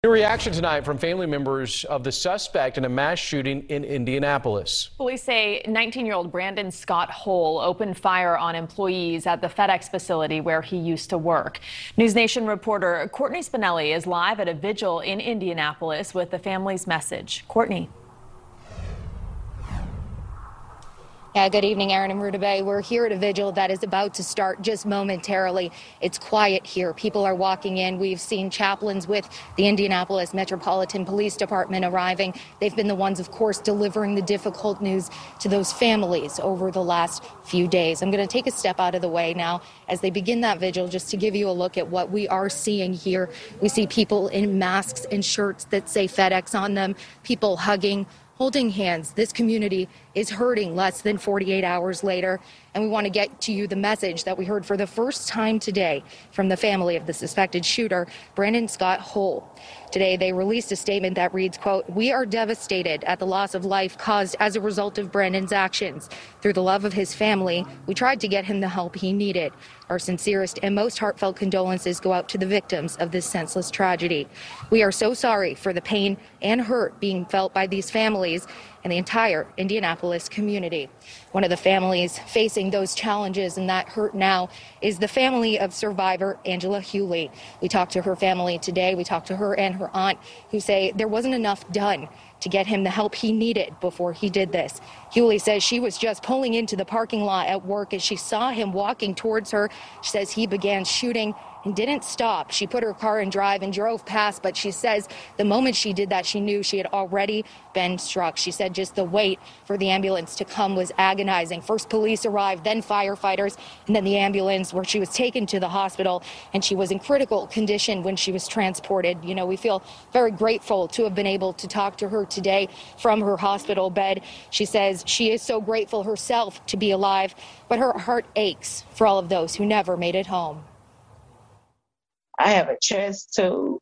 A reaction tonight from family members of the suspect in a mass shooting in Indianapolis. Police say 19-year-old Brandon Scott Hull opened fire on employees at the FedEx facility where he used to work. News Nation reporter Courtney Spinelli is live at a vigil in Indianapolis with the family's message. Courtney. Yeah, good evening, Aaron and Rudabeh. We're here at a vigil that is about to start just momentarily. It's quiet here. People are walking in. We've seen chaplains with the Indianapolis Metropolitan Police Department arriving. They've been the ones, of course, delivering the difficult news to those families over the last few days. I'm going to take a step out of the way now as they begin that vigil just to give you a look at what we are seeing here. We see people in masks and shirts that say FedEx on them, people hugging, holding hands. This community is hurting less than 48 hours later, and we want to get to you the message that we heard for the first time today from the family of the suspected shooter, Brandon Scott Hull. Today, they released a statement that reads, quote, "We are devastated at the loss of life caused as a result of Brandon's actions. Through the love of his family, we tried to get him the help he needed. Our sincerest and most heartfelt condolences go out to the victims of this senseless tragedy. We are so sorry for the pain and hurt being felt by these families and the entire Indianapolis community." One of the families facing those challenges and that hurt now is the family of survivor Angela Hewley. We talked to her family today. We talked to her and her aunt, who say there wasn't enough done to get him the help he needed before he did this. Hewley says she was just pulling into the parking lot at work as she saw him walking towards her. She says he began shooting and didn't stop. She put her car in drive and drove past, but she says the moment she did that, she knew she had already been struck. She said just the wait for the ambulance to come was agonizing. First police arrived, then firefighters, and then the ambulance, where she was taken to the hospital, and she was in critical condition when she was transported. You know, we feel very grateful to have been able to talk to her today from her hospital bed. She says she is so grateful herself to be alive, but her heart aches for all of those who never made it home. I have a chest tube.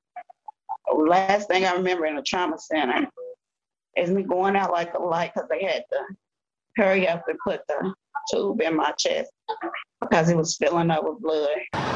Last thing I remember in a trauma center is me going out like a light because they had to hurry up and put the tube in my chest because it was filling up with blood.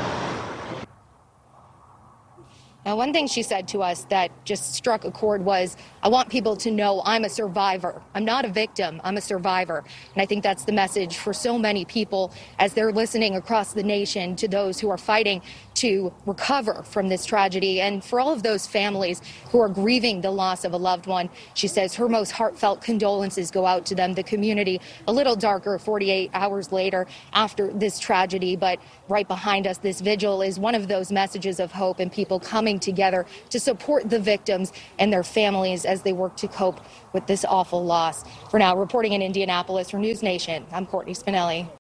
Now, one thing she said to us that just struck a chord was, "I want people to know I'm a survivor. I'm not a victim, I'm a survivor." And I think that's the message for so many people as they're listening across the nation to those who are fighting to recover from this tragedy. And for all of those families who are grieving the loss of a loved one, she says her most heartfelt condolences go out to them, the community. A little darker 48 hours later after this tragedy, but right behind us, this vigil is one of those messages of hope and people coming together to support the victims and their families as they work to cope with this awful loss. For now, reporting in Indianapolis for News Nation, I'm Courtney Spinelli.